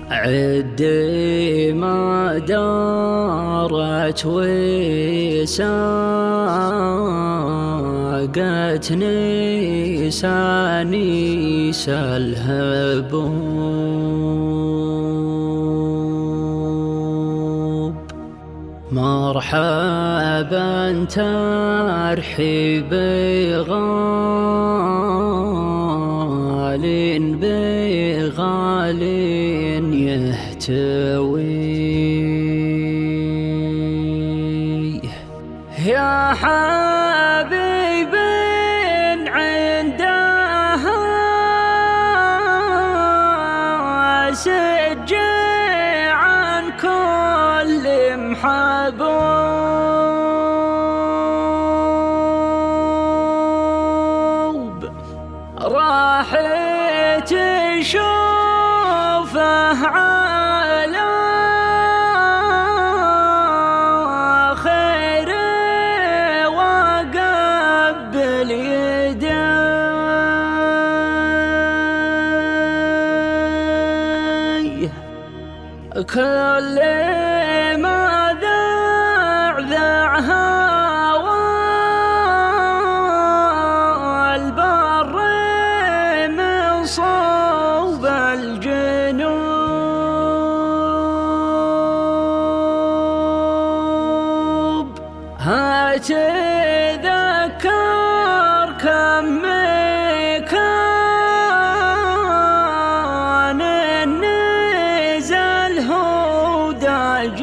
عدي ما دارت وساقتني سانيس الهبوب. مرحبا ترحيب غال بغال يهتوي، يا حبيب عندها سجي عن كل محبوب. راح تشوفه على خير وقبل يديه، كل ما ذعذعها والبر من صوب الجنوب. هتذكر كم كان النزل هوداج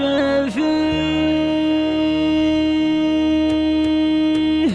فيه.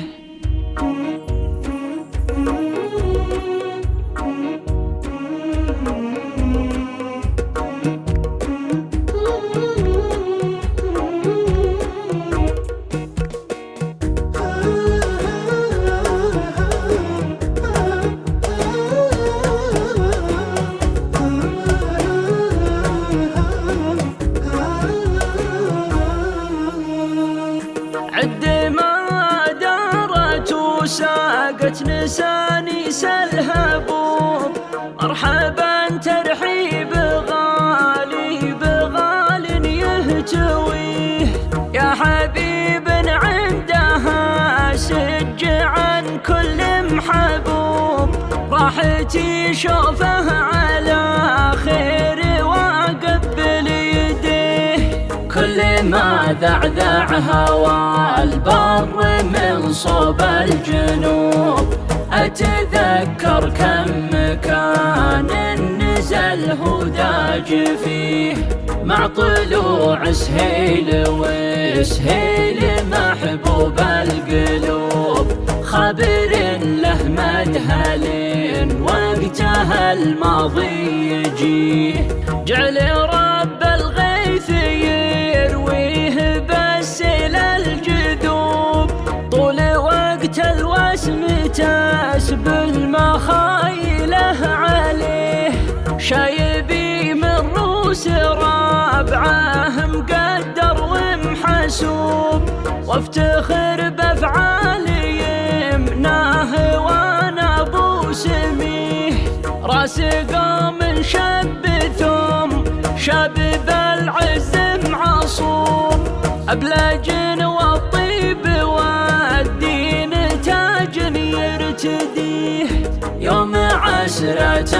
عد ما دارت وساقت نسانيس الهبوب. مرحبا ترحيب غالي بغال يهتويه، يا حبيب عندها سج عن كل محبوب. راح تشوفه على خير وقبل يديه، كل ما ذعذعها والبر من صوب الجنوب. أتذكر كم كان النزل هوداج فيه، مع طلوع سهيل وسهيل محبوب القلوب. خبر له مدهل وقتها الماضي يجيه، جعل رب الغيث يرويه بس للجذوب. طول وقت الوسم تسبل مخايله عليه، شايبي من روس رابعه مقدر ومحسوب. وافتخر بافعالي يمناه وانا ابو سميه، راس قوم شب ثم شاب بالعز معصوب. أبلج والطيب والدين تاج يرتديه، يوم عسرة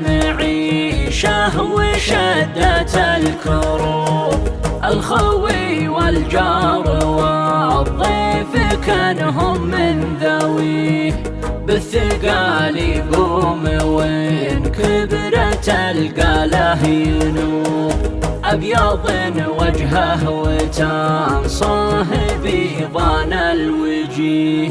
المعيشة وشدة الكروب. الخوي والجار والضيف كانهم من ذويه، بالثقال يقوم وين كبرت القاله ينوب. أبيض وجهه وتنصه بيضان الوجيه،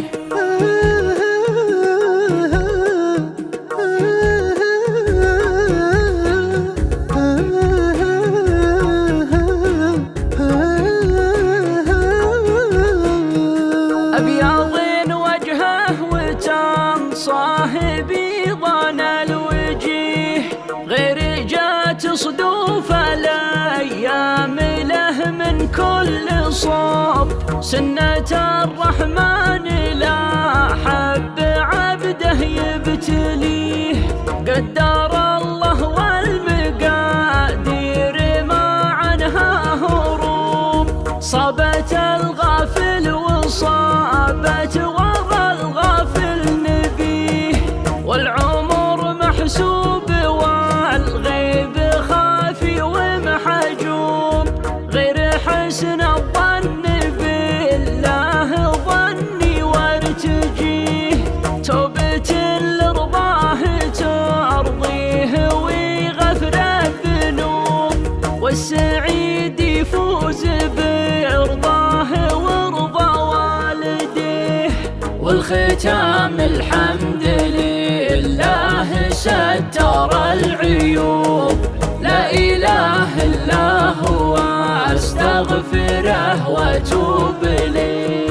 أبيض وجهه وتنصه بيضان الوجيه. غير جات صدوف الأيام له من كل صوب، سنة الرحمن لا حب عبده يبتليه. قدر الله والمقادير غابت ورا الغافل نبيه، والعمر محسوب والغيب خافي ومحجوب، غير حسن الظن بالله ظني وارتجيه، توبة لرضاه ترضيه ويغفر الذنوب، والسعيد يفوز برضاه ورضا والديه. والختام الحمد لله ستر العيوب، لا إله إلا هو أستغفره وأتوب إليه.